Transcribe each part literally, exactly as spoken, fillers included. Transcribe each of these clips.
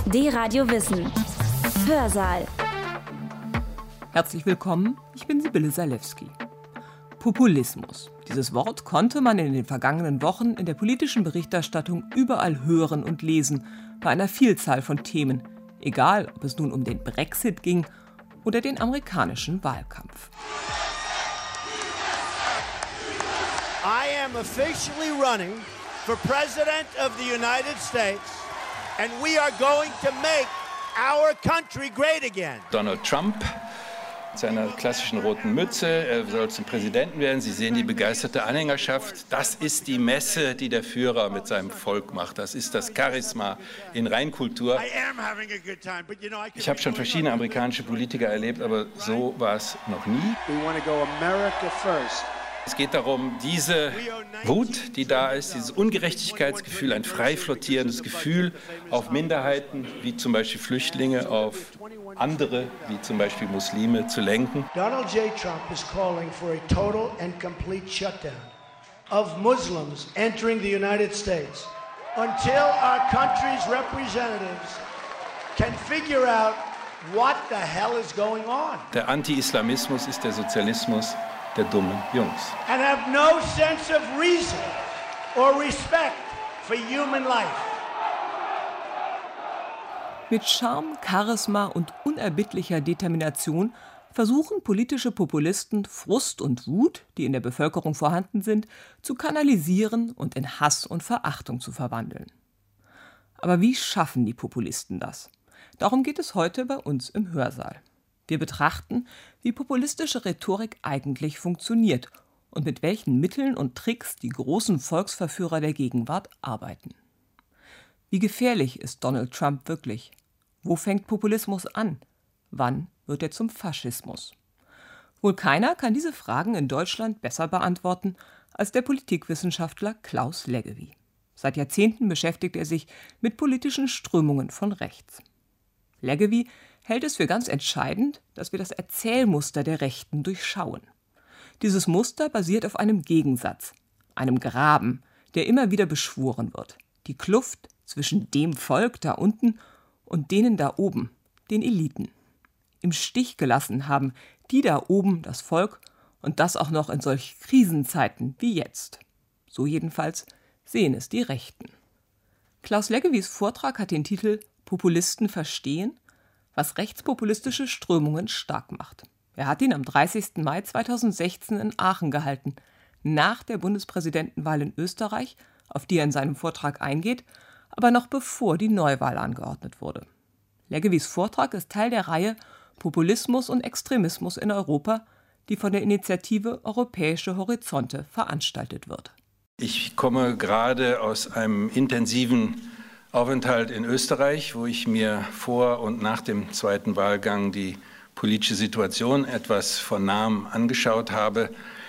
D-Radio Wissen. Hörsaal. Herzlich willkommen, ich bin Sibylle Salewski. Populismus. Dieses Wort konnte man in den vergangenen Wochen in der politischen Berichterstattung überall hören und lesen, bei einer Vielzahl von Themen, egal ob es nun um den Brexit ging oder den amerikanischen Wahlkampf. I am officially running for President of the United States, and we are going to make our country great again. Donald Trump mit seiner klassischen roten Mütze, er soll zum Präsidenten werden. Sie sehen die begeisterte Anhängerschaft. Das ist die Messe, die der Führer mit seinem Volk macht. Das ist das Charisma in Reinkultur. Ich habe schon verschiedene amerikanische Politiker erlebt, aber so war es noch nie. Es geht darum, diese Wut, die da ist, dieses Ungerechtigkeitsgefühl, ein frei flottierendes Gefühl auf Minderheiten, wie zum Beispiel Flüchtlinge, auf andere, wie zum Beispiel Muslime, zu lenken. Donald J. Trump is calling for a total and complete shutdown of Muslims entering the United States until our country's representatives can figure out what the hell is going on. Der Anti-Islamismus ist der Sozialismus der dummen Jungs. And have no sense of reason or respect for human life. Mit Charme, Charisma und unerbittlicher Determination versuchen politische Populisten, Frust und Wut, die in der Bevölkerung vorhanden sind, zu kanalisieren und in Hass und Verachtung zu verwandeln. Aber wie schaffen die Populisten das? Darum geht es heute bei uns im Hörsaal. Wir betrachten, wie populistische Rhetorik eigentlich funktioniert und mit welchen Mitteln und Tricks die großen Volksverführer der Gegenwart arbeiten. Wie gefährlich ist Donald Trump wirklich? Wo fängt Populismus an? Wann wird er zum Faschismus? Wohl keiner kann diese Fragen in Deutschland besser beantworten als der Politikwissenschaftler Klaus Leggevi. Seit Jahrzehnten beschäftigt er sich mit politischen Strömungen von rechts. Leggevi hält es für ganz entscheidend, dass wir das Erzählmuster der Rechten durchschauen. Dieses Muster basiert auf einem Gegensatz, einem Graben, der immer wieder beschworen wird. Die Kluft zwischen dem Volk da unten und denen da oben, den Eliten. Im Stich gelassen haben die da oben das Volk und das auch noch in solch Krisenzeiten wie jetzt. So jedenfalls sehen es die Rechten. Klaus Leggevis Vortrag hat den Titel »Populisten verstehen?«, was rechtspopulistische Strömungen stark macht. Er hat ihn am dreißigsten Mai zweitausendsechzehn in Aachen gehalten, nach der Bundespräsidentenwahl in Österreich, auf die er in seinem Vortrag eingeht, aber noch bevor die Neuwahl angeordnet wurde. Leggevis Vortrag ist Teil der Reihe Populismus und Extremismus in Europa, die von der Initiative Europäische Horizonte veranstaltet wird. Ich komme gerade aus einem intensiven Aufenthalt in Österreich, wo ich mir vor und nach dem zweiten Wahlgang die politische Situation etwas von nahem angeschaut habe.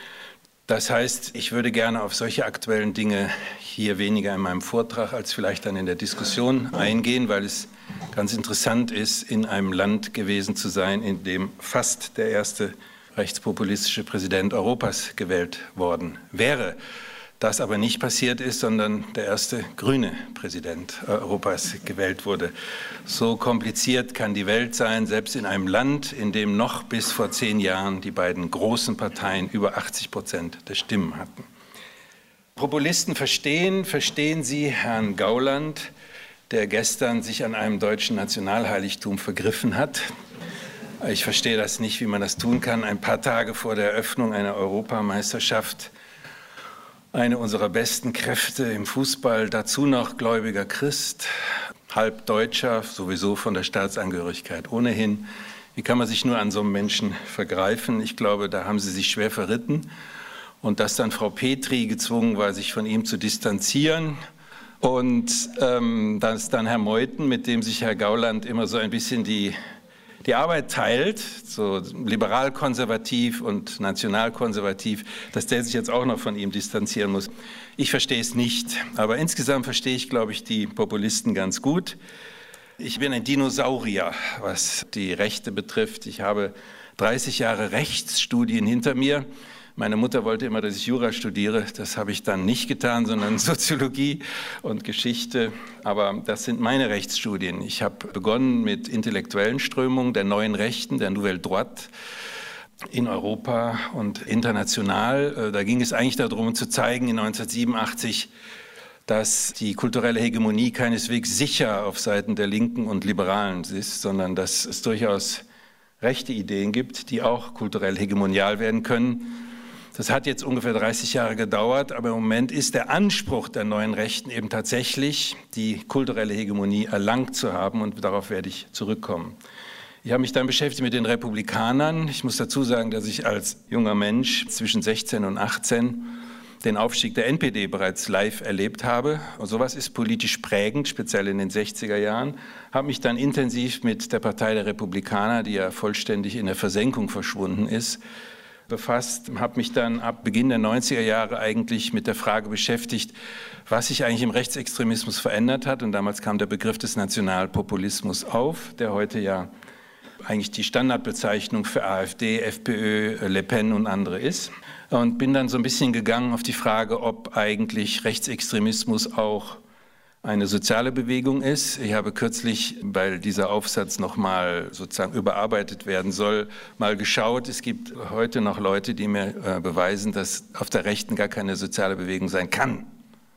Das heißt, ich würde gerne auf solche aktuellen Dinge hier weniger in meinem Vortrag als vielleicht dann in der Diskussion eingehen, weil es ganz interessant ist, in einem Land gewesen zu sein, in dem fast der erste rechtspopulistische Präsident Europas gewählt worden wäre. Das aber nicht passiert ist, sondern der erste grüne Präsident Europas gewählt wurde. So kompliziert kann die Welt sein, selbst in einem Land, in dem noch bis vor zehn Jahren die beiden großen Parteien über achtzig Prozent der Stimmen hatten. Populisten verstehen, verstehen Sie Herrn Gauland, der gestern sich an einem deutschen Nationalheiligtum vergriffen hat. Ich verstehe das nicht, wie man das tun kann, ein paar Tage vor der Eröffnung einer Europameisterschaft. Eine unserer besten Kräfte im Fußball, dazu noch gläubiger Christ, halb Deutscher, sowieso von der Staatsangehörigkeit ohnehin. Wie kann man sich nur an so einem Menschen vergreifen? Ich glaube, da haben sie sich schwer verritten. Und dass dann Frau Petri gezwungen war, sich von ihm zu distanzieren. Und ähm, dass dann Herr Meuthen, mit dem sich Herr Gauland immer so ein bisschen die die Arbeit teilt, so liberal-konservativ und national-konservativ, dass der sich jetzt auch noch von ihm distanzieren muss. Ich verstehe es nicht, aber insgesamt verstehe ich, glaube ich, die Populisten ganz gut. Ich bin ein Dinosaurier, was die Rechte betrifft. Ich habe dreißig Jahre Rechtsstudien hinter mir. Meine Mutter wollte immer, dass ich Jura studiere. Das habe ich dann nicht getan, sondern Soziologie und Geschichte. Aber das sind meine Rechtsstudien. Ich habe begonnen mit intellektuellen Strömungen der neuen Rechten, der Nouvelle Droite in Europa und international. Da ging es eigentlich darum zu zeigen in neunzehnhundertsiebenundachtzig, dass die kulturelle Hegemonie keineswegs sicher auf Seiten der Linken und Liberalen ist, sondern dass es durchaus rechte Ideen gibt, die auch kulturell hegemonial werden können. Das hat jetzt ungefähr dreißig Jahre gedauert, aber im Moment ist der Anspruch der neuen Rechten eben tatsächlich, die kulturelle Hegemonie erlangt zu haben, und darauf werde ich zurückkommen. Ich habe mich dann beschäftigt mit den Republikanern. Ich muss dazu sagen, dass ich als junger Mensch zwischen sechzehn und achtzehn den Aufstieg der N P D bereits live erlebt habe. Und sowas ist politisch prägend, speziell in den sechziger Jahren. Habe mich dann intensiv mit der Partei der Republikaner, die ja vollständig in der Versenkung verschwunden ist, befasst, habe mich dann ab Beginn der neunziger Jahre eigentlich mit der Frage beschäftigt, was sich eigentlich im Rechtsextremismus verändert hat. Und damals kam der Begriff des Nationalpopulismus auf, der heute ja eigentlich die Standardbezeichnung für AfD, FPÖ, Le Pen und andere ist. Und bin dann so ein bisschen gegangen auf die Frage, ob eigentlich Rechtsextremismus auch eine soziale Bewegung ist. Ich habe kürzlich, weil dieser Aufsatz nochmal sozusagen überarbeitet werden soll, mal geschaut. Es gibt heute noch Leute, die mir äh, beweisen, dass auf der Rechten gar keine soziale Bewegung sein kann,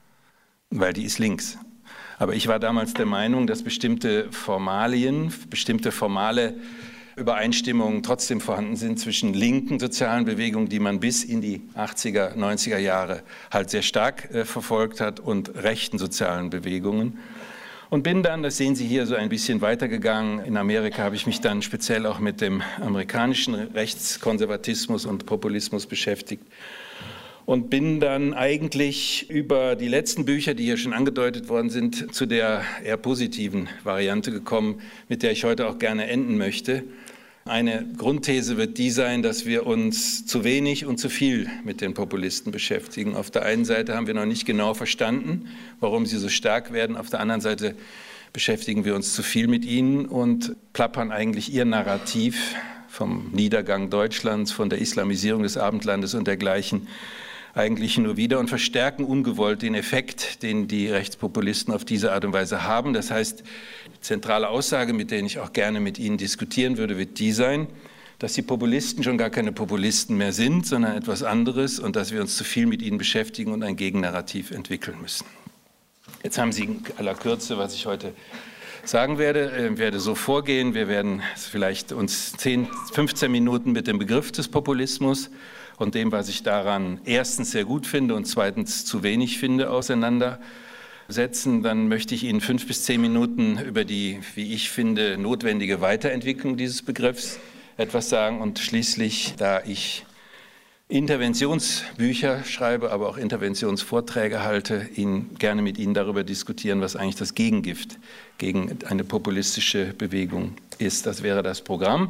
weil die ist links. Aber ich war damals der Meinung, dass bestimmte Formalien, bestimmte formale Übereinstimmungen trotzdem vorhanden sind zwischen linken sozialen Bewegungen, die man bis in die achtziger, neunziger Jahre halt sehr stark äh, verfolgt hat, und rechten sozialen Bewegungen. Und bin dann, das sehen Sie hier, so ein bisschen weitergegangen. In Amerika habe ich mich dann speziell auch mit dem amerikanischen Rechtskonservatismus und Populismus beschäftigt. Und bin dann eigentlich über die letzten Bücher, die hier schon angedeutet worden sind, zu der eher positiven Variante gekommen, mit der ich heute auch gerne enden möchte. Eine Grundthese wird die sein, dass wir uns zu wenig und zu viel mit den Populisten beschäftigen. Auf der einen Seite haben wir noch nicht genau verstanden, warum sie so stark werden. Auf der anderen Seite beschäftigen wir uns zu viel mit ihnen und plappern eigentlich ihr Narrativ vom Niedergang Deutschlands, von der Islamisierung des Abendlandes und dergleichen eigentlich nur wieder und verstärken ungewollt den Effekt, den die Rechtspopulisten auf diese Art und Weise haben. Das heißt, die zentrale Aussage, mit der ich auch gerne mit Ihnen diskutieren würde, wird die sein, dass die Populisten schon gar keine Populisten mehr sind, sondern etwas anderes, und dass wir uns zu viel mit ihnen beschäftigen und ein Gegennarrativ entwickeln müssen. Jetzt haben Sie in aller Kürze, was ich heute sagen werde. Ich werde so vorgehen. Wir werden vielleicht uns zehn, fünfzehn Minuten mit dem Begriff des Populismus und dem, was ich daran erstens sehr gut finde und zweitens zu wenig finde, auseinandersetzen. Dann möchte ich Ihnen fünf bis zehn Minuten über die, wie ich finde, notwendige Weiterentwicklung dieses Begriffs etwas sagen. Und schließlich, da ich Interventionsbücher schreibe, aber auch Interventionsvorträge halte, Ihnen gerne mit Ihnen darüber diskutieren, was eigentlich das Gegengift gegen eine populistische Bewegung ist. Das wäre das Programm.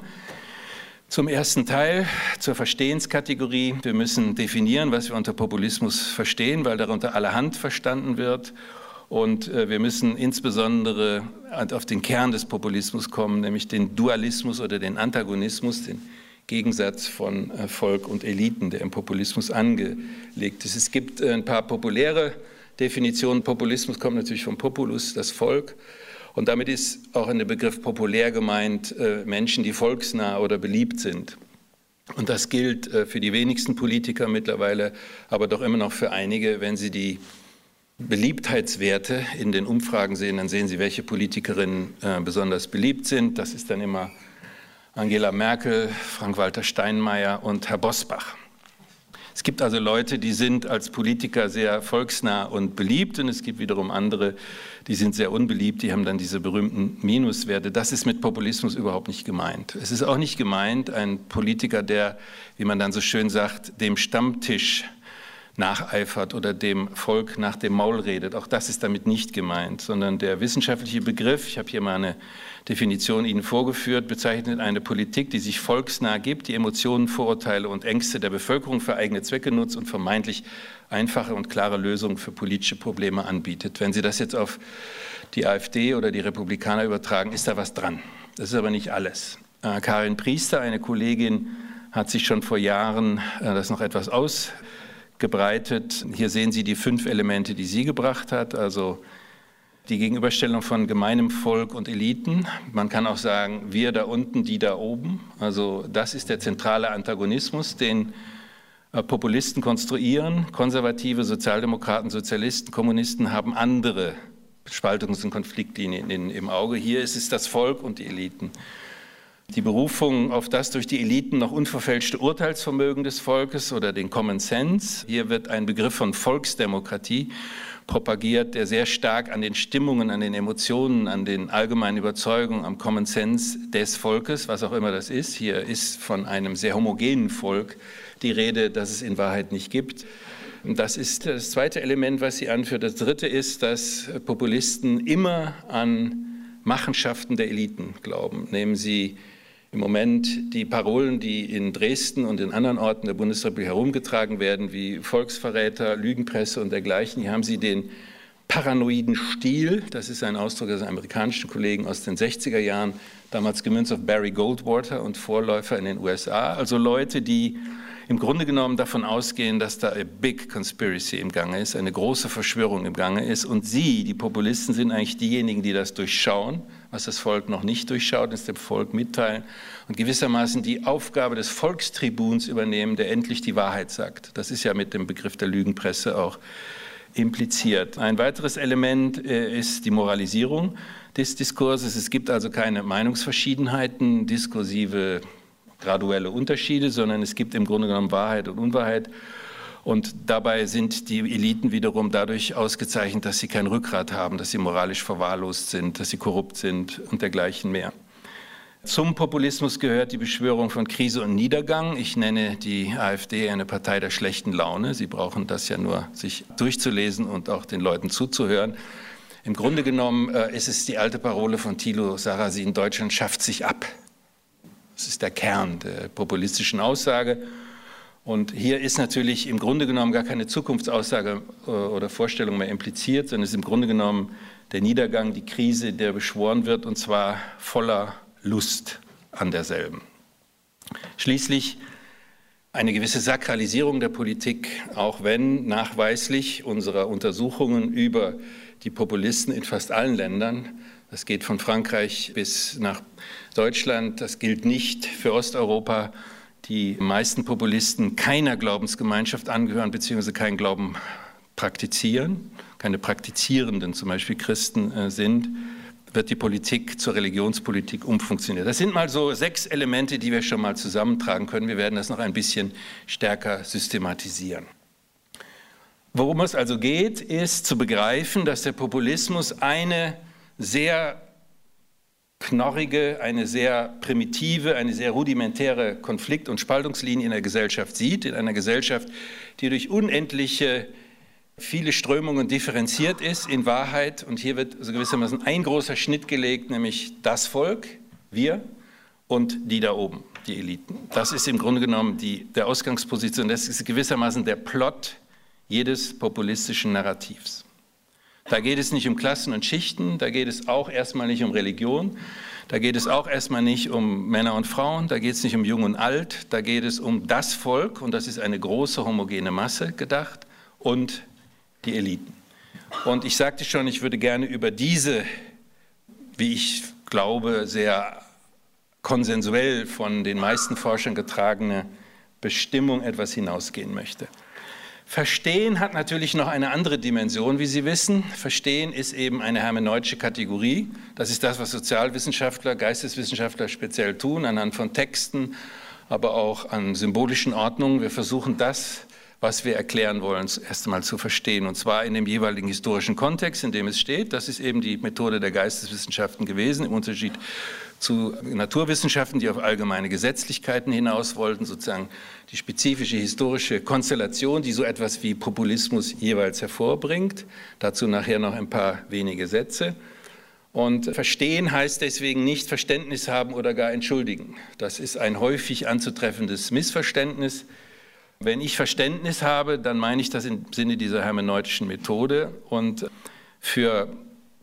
Zum ersten Teil, zur Verstehenskategorie. Wir müssen definieren, was wir unter Populismus verstehen, weil darunter allerhand verstanden wird. Und wir müssen insbesondere auf den Kern des Populismus kommen, nämlich den Dualismus oder den Antagonismus, den Gegensatz von Volk und Eliten, der im Populismus angelegt ist. Es gibt ein paar populäre Definitionen. Populismus kommt natürlich vom Populus, das Volk. Und damit ist auch in dem Begriff populär gemeint äh, Menschen, die volksnah oder beliebt sind. Und das gilt äh, für die wenigsten Politiker mittlerweile, aber doch immer noch für einige. Wenn Sie die Beliebtheitswerte in den Umfragen sehen, dann sehen Sie, welche Politikerinnen äh, besonders beliebt sind. Das ist dann immer Angela Merkel, Frank-Walter Steinmeier und Herr Bosbach. Es gibt also Leute, die sind als Politiker sehr volksnah und beliebt, und es gibt wiederum andere, die sind sehr unbeliebt, die haben dann diese berühmten Minuswerte. Das ist mit Populismus überhaupt nicht gemeint. Es ist auch nicht gemeint, ein Politiker, der, wie man dann so schön sagt, dem Stammtisch nacheifert oder dem Volk nach dem Maul redet. Auch das ist damit nicht gemeint, sondern der wissenschaftliche Begriff, ich habe hier mal eine Definition Ihnen vorgeführt, bezeichnet eine Politik, die sich volksnah gibt, die Emotionen, Vorurteile und Ängste der Bevölkerung für eigene Zwecke nutzt und vermeintlich einfache und klare Lösungen für politische Probleme anbietet. Wenn Sie das jetzt auf die AfD oder die Republikaner übertragen, ist da was dran. Das ist aber nicht alles. Karin Priester, eine Kollegin hat sich schon vor Jahren äh, das noch etwas ausgebreitet. Hier sehen Sie die fünf Elemente, die sie gebracht hat, also die Gegenüberstellung von gemeinem Volk und Eliten. Man kann auch sagen, wir da unten, die da oben. Also das ist der zentrale Antagonismus, den äh, Populisten konstruieren. Konservative, Sozialdemokraten, Sozialisten, Kommunisten haben andere Spaltungs- und Konfliktlinien in, im Auge. Hier ist es das Volk und die Eliten. Die Berufung auf das durch die Eliten noch unverfälschte Urteilsvermögen des Volkes oder den Common Sense. Hier wird ein Begriff von Volksdemokratie propagiert, der sehr stark an den Stimmungen, an den Emotionen, an den allgemeinen Überzeugungen, am Common Sense des Volkes, was auch immer das ist. Hier ist von einem sehr homogenen Volk die Rede, das es in Wahrheit nicht gibt. Das ist das zweite Element, was sie anführt. Das dritte ist, dass Populisten immer an Machenschaften der Eliten glauben. Nehmen Sie im Moment die Parolen, die in Dresden und in anderen Orten der Bundesrepublik herumgetragen werden, wie Volksverräter, Lügenpresse und dergleichen. Hier haben Sie den paranoiden Stil, das ist ein Ausdruck des amerikanischen Kollegen aus den sechziger Jahren, damals gemünzt auf Barry Goldwater und Vorläufer in den U S A. Also Leute, die im Grunde genommen davon ausgehen, dass da a big conspiracy im Gange ist, eine große Verschwörung im Gange ist. Und Sie, die Populisten, sind eigentlich diejenigen, die das durchschauen, was das Volk noch nicht durchschaut, es dem Volk mitteilen und gewissermaßen die Aufgabe des Volkstribuns übernehmen, der endlich die Wahrheit sagt. Das ist ja mit dem Begriff der Lügenpresse auch impliziert. Ein weiteres Element ist die Moralisierung des Diskurses. Es gibt also keine Meinungsverschiedenheiten, diskursive graduelle Unterschiede, sondern es gibt im Grunde genommen Wahrheit und Unwahrheit. Und dabei sind die Eliten wiederum dadurch ausgezeichnet, dass sie kein Rückgrat haben, dass sie moralisch verwahrlost sind, dass sie korrupt sind und dergleichen mehr. Zum Populismus gehört die Beschwörung von Krise und Niedergang. Ich nenne die AfD eine Partei der schlechten Laune. Sie brauchen das ja nur, sich durchzulesen und auch den Leuten zuzuhören. Im Grunde genommen äh, ist es die alte Parole von Thilo Sarrazin, Deutschland schafft sich ab. Das ist der Kern der populistischen Aussage. Und hier ist natürlich im Grunde genommen gar keine Zukunftsaussage oder Vorstellung mehr impliziert, sondern es ist im Grunde genommen der Niedergang, die Krise, der beschworen wird, und zwar voller Lust an derselben. Schließlich eine gewisse Sakralisierung der Politik, auch wenn nachweislich unserer Untersuchungen über die Populisten in fast allen Ländern, das geht von Frankreich bis nach Deutschland, das gilt nicht für Osteuropa, die meisten Populisten keiner Glaubensgemeinschaft angehören bzw. keinen Glauben praktizieren, keine praktizierenden, zum Beispiel Christen äh, sind, wird die Politik zur Religionspolitik umfunktioniert. Das sind mal so sechs Elemente, die wir schon mal zusammentragen können. Wir werden das noch ein bisschen stärker systematisieren. Worum es also geht, ist zu begreifen, dass der Populismus eine sehr knorrige, eine sehr primitive, eine sehr rudimentäre Konflikt- und Spaltungslinie in der Gesellschaft sieht, in einer Gesellschaft, die durch unendliche, viele Strömungen differenziert ist in Wahrheit. Und hier wird so gewissermaßen ein großer Schnitt gelegt, nämlich das Volk, wir und die da oben, die Eliten. Das ist im Grunde genommen die, der Ausgangsposition, das ist gewissermaßen der Plot jedes populistischen Narrativs. Da geht es nicht um Klassen und Schichten, da geht es auch erstmal nicht um Religion, da geht es auch erstmal nicht um Männer und Frauen, da geht es nicht um Jung und Alt, da geht es um das Volk, und das ist eine große homogene Masse gedacht, und die Eliten. Und ich sagte schon, ich würde gerne über diese, wie ich glaube, sehr konsensuell von den meisten Forschern getragene Bestimmung etwas hinausgehen möchte. Verstehen hat natürlich noch eine andere Dimension, wie Sie wissen. Verstehen ist eben eine hermeneutische Kategorie. Das ist das, was Sozialwissenschaftler, Geisteswissenschaftler speziell tun, anhand von Texten, aber auch an symbolischen Ordnungen. Wir versuchen das, was wir erklären wollen, erst einmal zu verstehen, und zwar in dem jeweiligen historischen Kontext, in dem es steht. Das ist eben die Methode der Geisteswissenschaften gewesen, im Unterschied zu Naturwissenschaften, die auf allgemeine Gesetzlichkeiten hinaus wollten, sozusagen die spezifische historische Konstellation, die so etwas wie Populismus jeweils hervorbringt. Dazu nachher noch ein paar wenige Sätze. Und verstehen heißt deswegen nicht Verständnis haben oder gar entschuldigen. Das ist ein häufig anzutreffendes Missverständnis. Wenn ich Verständnis habe, dann meine ich das im Sinne dieser hermeneutischen Methode. Und für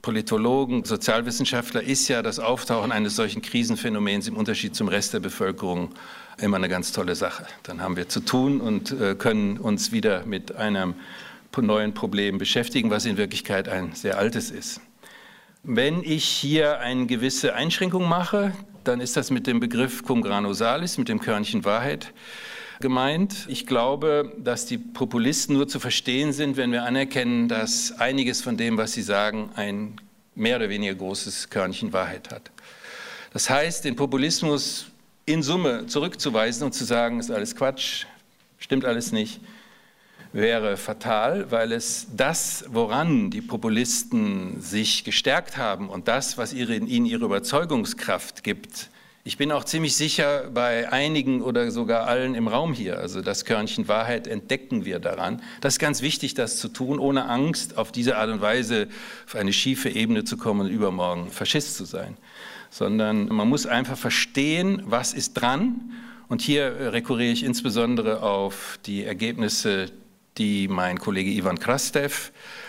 Politologen, Sozialwissenschaftler ist ja das Auftauchen eines solchen Krisenphänomens im Unterschied zum Rest der Bevölkerung immer eine ganz tolle Sache. Dann haben wir zu tun und äh, können uns wieder mit einem neuen Problem beschäftigen, was in Wirklichkeit ein sehr altes ist. Wenn ich hier eine gewisse Einschränkung mache, dann ist das mit dem Begriff cum grano salis, mit dem Körnchen Wahrheit gemeint. Ich glaube, dass die Populisten nur zu verstehen sind, wenn wir anerkennen, dass einiges von dem, was sie sagen, ein mehr oder weniger großes Körnchen Wahrheit hat. Das heißt, den Populismus in Summe zurückzuweisen und zu sagen, ist alles Quatsch, stimmt alles nicht, wäre fatal, weil es das, woran die Populisten sich gestärkt haben und das, was ihnen ihre Überzeugungskraft gibt, ich bin auch ziemlich sicher bei einigen oder sogar allen im Raum hier, also das Körnchen Wahrheit entdecken wir daran. Das ist ganz wichtig, das zu tun, ohne Angst, auf diese Art und Weise auf eine schiefe Ebene zu kommen und übermorgen Faschist zu sein. Sondern man muss einfach verstehen, was ist dran. Und hier rekurriere ich insbesondere auf die Ergebnisse, die mein Kollege Ivan Krastev,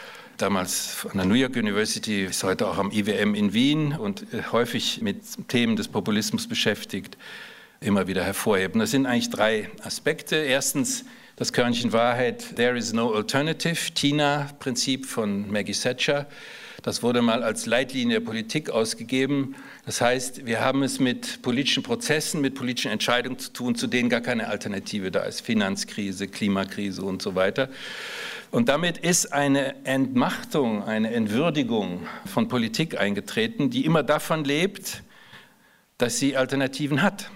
damals an der New York University, ist heute auch am I W M in Wien und häufig mit Themen des Populismus beschäftigt, immer wieder hervorheben. Das sind eigentlich drei Aspekte. Erstens das Körnchen Wahrheit, There is no alternative, Tina-Prinzip von Maggie Thatcher. Das wurde mal als Leitlinie der Politik ausgegeben. Das heißt, wir haben es mit politischen Prozessen, mit politischen Entscheidungen zu tun, zu denen gar keine Alternative da ist. Finanzkrise, Klimakrise und so weiter. Und damit ist eine Entmachtung, eine Entwürdigung von Politik eingetreten, die immer davon lebt, dass sie Alternativen hat.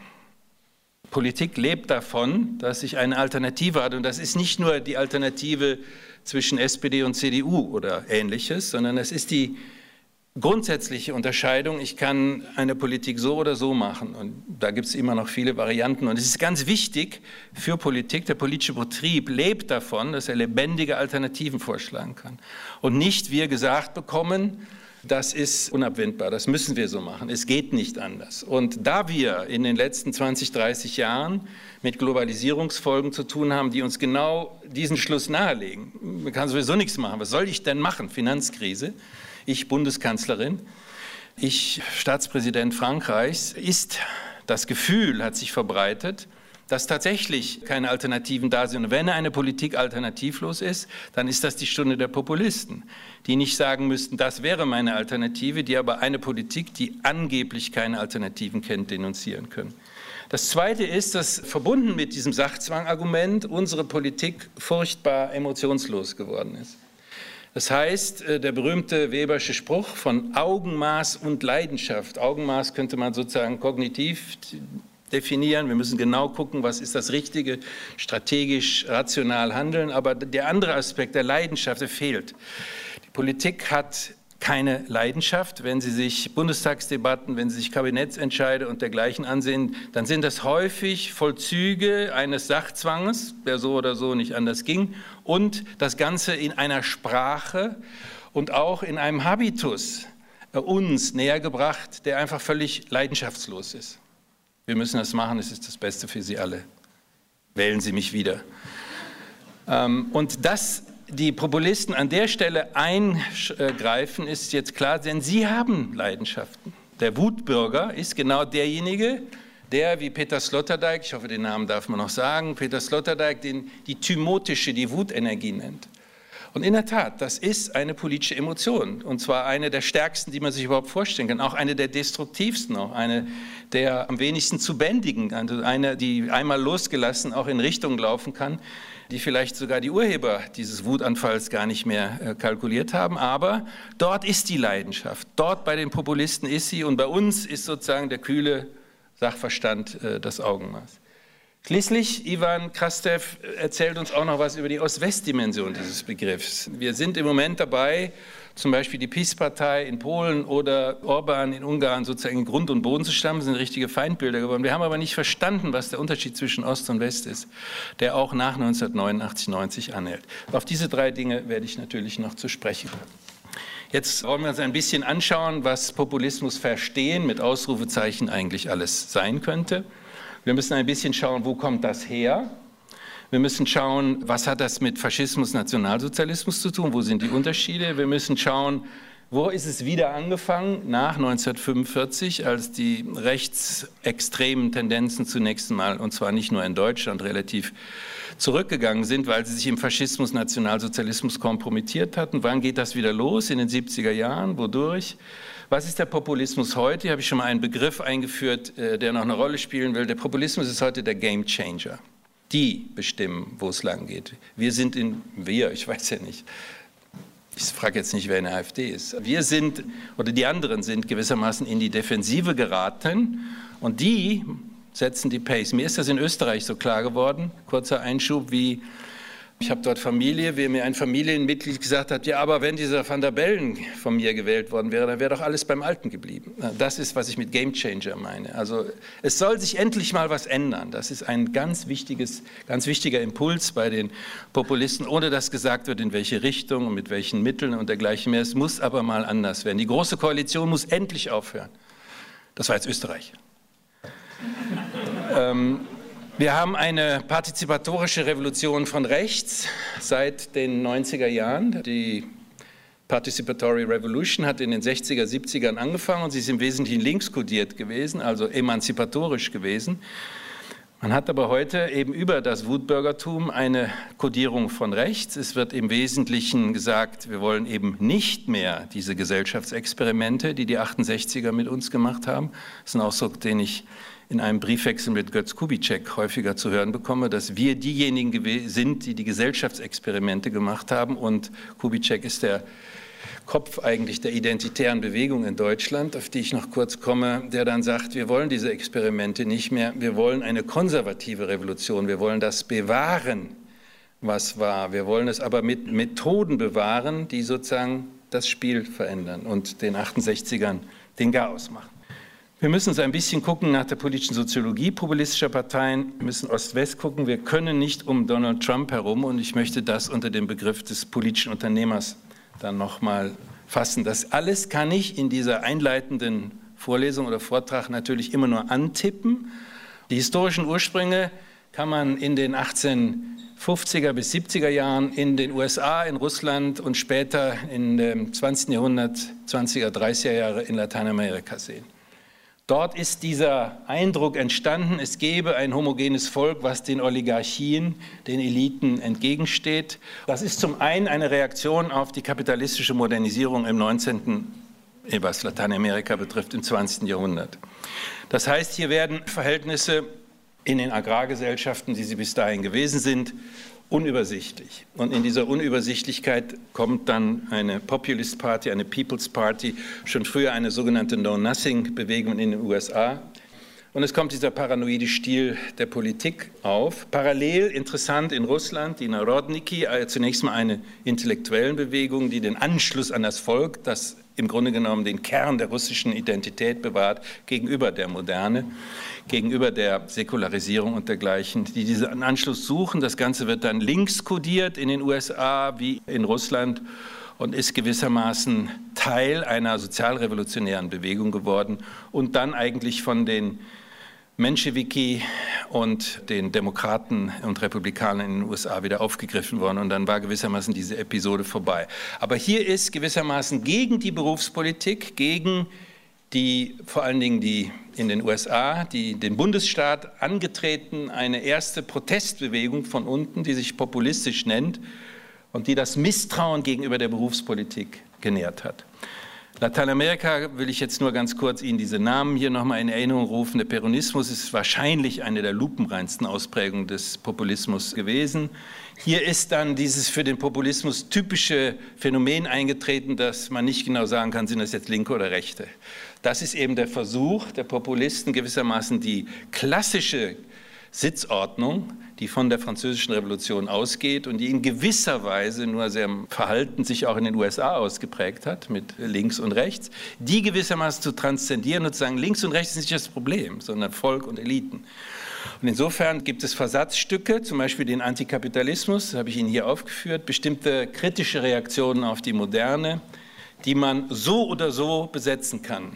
Politik lebt davon, dass sich eine Alternative hat. Und das ist nicht nur die Alternative zwischen S P D und C D U oder Ähnliches, sondern es ist die grundsätzliche Unterscheidung. Ich kann eine Politik so oder so machen. Und da gibt es immer noch viele Varianten. Und es ist ganz wichtig für Politik, der politische Betrieb lebt davon, dass er lebendige Alternativen vorschlagen kann. Und nicht wir gesagt bekommen, das ist unabwendbar, das müssen wir so machen, es geht nicht anders. Und da wir in den letzten zwanzig, dreißig Jahren mit Globalisierungsfolgen zu tun haben, die uns genau diesen Schluss nahelegen, man kann sowieso nichts machen, was soll ich denn machen? Finanzkrise, ich Bundeskanzlerin, ich Staatspräsident Frankreichs, ist das Gefühl, hat sich verbreitet, dass tatsächlich keine Alternativen da sind. Und wenn eine Politik alternativlos ist, dann ist das die Stunde der Populisten, die nicht sagen müssten, das wäre meine Alternative, die aber eine Politik, die angeblich keine Alternativen kennt, denunzieren können. Das Zweite ist, dass verbunden mit diesem Sachzwangargument unsere Politik furchtbar emotionslos geworden ist. Das heißt, der berühmte Webersche Spruch von Augenmaß und Leidenschaft. Augenmaß könnte man sozusagen kognitiv definieren. Wir müssen genau gucken, was ist das Richtige, strategisch, rational handeln. Aber der andere Aspekt der Leidenschaft, der fehlt. Die Politik hat keine Leidenschaft. Wenn Sie sich Bundestagsdebatten, wenn Sie sich Kabinettsentscheide und dergleichen ansehen, dann sind das häufig Vollzüge eines Sachzwanges, der so oder so nicht anders ging, und das Ganze in einer Sprache und auch in einem Habitus uns nähergebracht, der einfach völlig leidenschaftslos ist. Wir müssen das machen, es ist das Beste für Sie alle. Wählen Sie mich wieder. Und dass die Populisten an der Stelle eingreifen, ist jetzt klar, denn sie haben Leidenschaften. Der Wutbürger ist genau derjenige, der, wie Peter Sloterdijk, ich hoffe, den Namen darf man noch sagen, Peter Sloterdijk, den, die thymotische, die Wutenergie nennt. Und in der Tat, das ist eine politische Emotion, und zwar eine der stärksten, die man sich überhaupt vorstellen kann, auch eine der destruktivsten, auch eine der am wenigsten zu bändigen, also eine, die einmal losgelassen auch in Richtungen laufen kann, die vielleicht sogar die Urheber dieses Wutanfalls gar nicht mehr äh, kalkuliert haben. Aber dort ist die Leidenschaft, dort bei den Populisten ist sie, und bei uns ist sozusagen der kühle Sachverstand äh, das Augenmaß. Schließlich, Ivan Krastev erzählt uns auch noch was über die Ost-West-Dimension dieses Begriffs. Wir sind im Moment dabei, zum Beispiel die PiS-Partei in Polen oder Orban in Ungarn sozusagen in Grund und Boden zu stammen, sind richtige Feindbilder geworden. Wir haben aber nicht verstanden, was der Unterschied zwischen Ost und West ist, der auch nach neunzehnhundertneunundachtzig, neunzig anhält. Auf diese drei Dinge werde ich natürlich noch zu sprechen kommen. Jetzt wollen wir uns ein bisschen anschauen, was Populismus verstehen mit Ausrufezeichen eigentlich alles sein könnte. Wir müssen ein bisschen schauen, wo kommt das her? Wir müssen schauen, was hat das mit Faschismus, Nationalsozialismus zu tun? Wo sind die Unterschiede? Wir müssen schauen, Wo ist es wieder angefangen? Nach neunzehnhundertfünfundvierzig, als die rechtsextremen Tendenzen zunächst einmal, und zwar nicht nur in Deutschland, relativ zurückgegangen sind, weil sie sich im Faschismus, Nationalsozialismus kompromittiert hatten. Wann geht das wieder los? In den siebziger Jahren. Wodurch? Was ist der Populismus heute? Hier habe ich schon mal einen Begriff eingeführt, der noch eine Rolle spielen will. Der Populismus ist heute der Game Changer. Die bestimmen, wo es lang geht. Wir sind in, wir, ich weiß ja nicht, ich frage jetzt nicht, wer in der AfD ist. Wir sind, oder die anderen sind gewissermaßen in die Defensive geraten und die setzen die Pace. Mir ist das in Österreich so klar geworden, kurzer Einschub, wie ich habe dort Familie, wie mir ein Familienmitglied gesagt hat, ja, aber wenn dieser Van der Bellen von mir gewählt worden wäre, dann wäre doch alles beim Alten geblieben. Das ist, was ich mit Game Changer meine. Also es soll sich endlich mal was ändern. Das ist ein ganz wichtiges, ganz wichtiger Impuls bei den Populisten, ohne dass gesagt wird, in welche Richtung und mit welchen Mitteln und dergleichen mehr. Es muss aber mal anders werden. Die Große Koalition muss endlich aufhören. Das war jetzt Österreich. ähm, Wir haben eine partizipatorische Revolution von rechts seit den neunziger Jahren. Die Participatory Revolution hat in den sechziger, siebzigern angefangen und sie ist im Wesentlichen linkskodiert gewesen, also emanzipatorisch gewesen. Man hat aber heute eben über das Wutbürgertum eine Kodierung von rechts. Es wird im Wesentlichen gesagt, wir wollen eben nicht mehr diese Gesellschaftsexperimente, die die achtundsechziger mit uns gemacht haben. Das ist ein Ausdruck, den ich in einem Briefwechsel mit Götz Kubitschek häufiger zu hören bekomme, dass wir diejenigen sind, die die Gesellschaftsexperimente gemacht haben. Und Kubitschek ist der Kopf eigentlich der identitären Bewegung in Deutschland, auf die ich noch kurz komme, der dann sagt, wir wollen diese Experimente nicht mehr, wir wollen eine konservative Revolution, wir wollen das bewahren, was war. Wir wollen es aber mit Methoden bewahren, die sozusagen das Spiel verändern und den achtundsechzigern den Garaus machen. Wir müssen uns ein bisschen gucken nach der politischen Soziologie populistischer Parteien. Wir müssen Ost-West gucken. Wir können nicht um Donald Trump herum. Und ich möchte das unter dem Begriff des politischen Unternehmers dann nochmal fassen. Das alles kann ich in dieser einleitenden Vorlesung oder Vortrag natürlich immer nur antippen. Die historischen Ursprünge kann man in den achtzehnhundertfünfziger bis siebziger Jahren in den U S A, in Russland und später in dem zwanzigsten Jahrhundert, zwanziger, dreißiger Jahre in Lateinamerika sehen. Dort ist dieser Eindruck entstanden, es gebe ein homogenes Volk, was den Oligarchien, den Eliten entgegensteht. Das ist zum einen eine Reaktion auf die kapitalistische Modernisierung im neunzehnten, was Lateinamerika betrifft, im zwanzigsten Jahrhundert. Das heißt, hier werden Verhältnisse in den Agrargesellschaften, die sie bis dahin gewesen sind, unübersichtlich. Und in dieser Unübersichtlichkeit kommt dann eine Populist Party, eine People's Party, schon früher eine sogenannte Know-Nothing-Bewegung in den U S A. Und es kommt dieser paranoide Stil der Politik auf. Parallel, interessant, in Russland, die Narodniki, zunächst mal eine intellektuellen Bewegung, die den Anschluss an das Volk, das im Grunde genommen den Kern der russischen Identität bewahrt, gegenüber der Moderne, gegenüber der Säkularisierung und dergleichen, die diesen Anschluss suchen. Das Ganze wird dann links kodiert in den U S A wie in Russland und ist gewissermaßen Teil einer sozialrevolutionären Bewegung geworden und dann eigentlich von den Menschewiki und den Demokraten und Republikanern in den U S A wieder aufgegriffen worden und dann war gewissermaßen diese Episode vorbei. Aber hier ist gewissermaßen gegen die Berufspolitik, gegen die, vor allen Dingen die in den U S A, die den Bundesstaat angetreten, eine erste Protestbewegung von unten, die sich populistisch nennt und die das Misstrauen gegenüber der Berufspolitik genährt hat. Lateinamerika will ich jetzt nur ganz kurz Ihnen diese Namen hier nochmal in Erinnerung rufen. Der Peronismus ist wahrscheinlich eine der lupenreinsten Ausprägungen des Populismus gewesen. Hier ist dann dieses für den Populismus typische Phänomen eingetreten, dass man nicht genau sagen kann, sind das jetzt Linke oder Rechte. Das ist eben der Versuch der Populisten, gewissermaßen die klassische Sitzordnung, die von der Französischen Revolution ausgeht und die in gewisser Weise nur sehr verhalten sich auch in den U S A ausgeprägt hat, mit links und rechts, die gewissermaßen zu transzendieren und zu sagen, links und rechts ist nicht das Problem, sondern Volk und Eliten. Und insofern gibt es Versatzstücke, zum Beispiel den Antikapitalismus, das habe ich Ihnen hier aufgeführt, bestimmte kritische Reaktionen auf die Moderne, die man so oder so besetzen kann.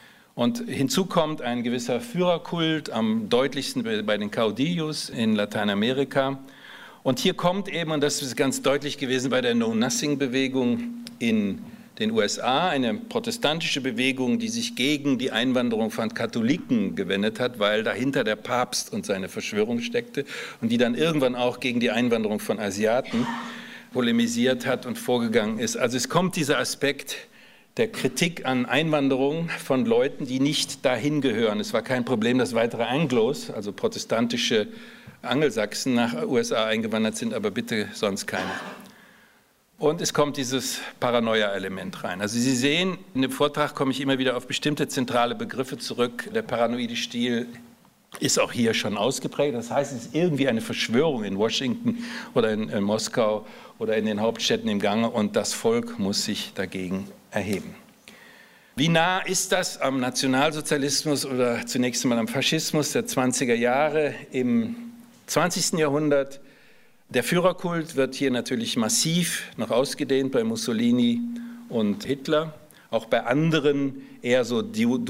Und hinzu kommt ein gewisser Führerkult, am deutlichsten bei den Caudillos in Lateinamerika. Und hier kommt eben, und das ist ganz deutlich gewesen bei der Know-Nothing-Bewegung in den U S A, eine protestantische Bewegung, die sich gegen die Einwanderung von Katholiken gewendet hat, weil dahinter der Papst und seine Verschwörung steckte und die dann irgendwann auch gegen die Einwanderung von Asiaten polemisiert hat und vorgegangen ist. Also es kommt dieser Aspekt der Kritik an Einwanderung von Leuten, die nicht dahin gehören. Es war kein Problem, dass weitere Anglos, also protestantische Angelsachsen, nach U S A eingewandert sind, aber bitte sonst keine. Und es kommt dieses Paranoia-Element rein. Also Sie sehen, in dem Vortrag komme ich immer wieder auf bestimmte zentrale Begriffe zurück. Der paranoide Stil ist auch hier schon ausgeprägt. Das heißt, es ist irgendwie eine Verschwörung in Washington oder in, in Moskau oder in den Hauptstädten im Gange und das Volk muss sich dagegen erheben. Wie nah ist das am Nationalsozialismus oder zunächst einmal am Faschismus der zwanziger Jahre im zwanzigsten Jahrhundert? Der Führerkult wird hier natürlich massiv noch ausgedehnt bei Mussolini und Hitler, auch bei anderen eher so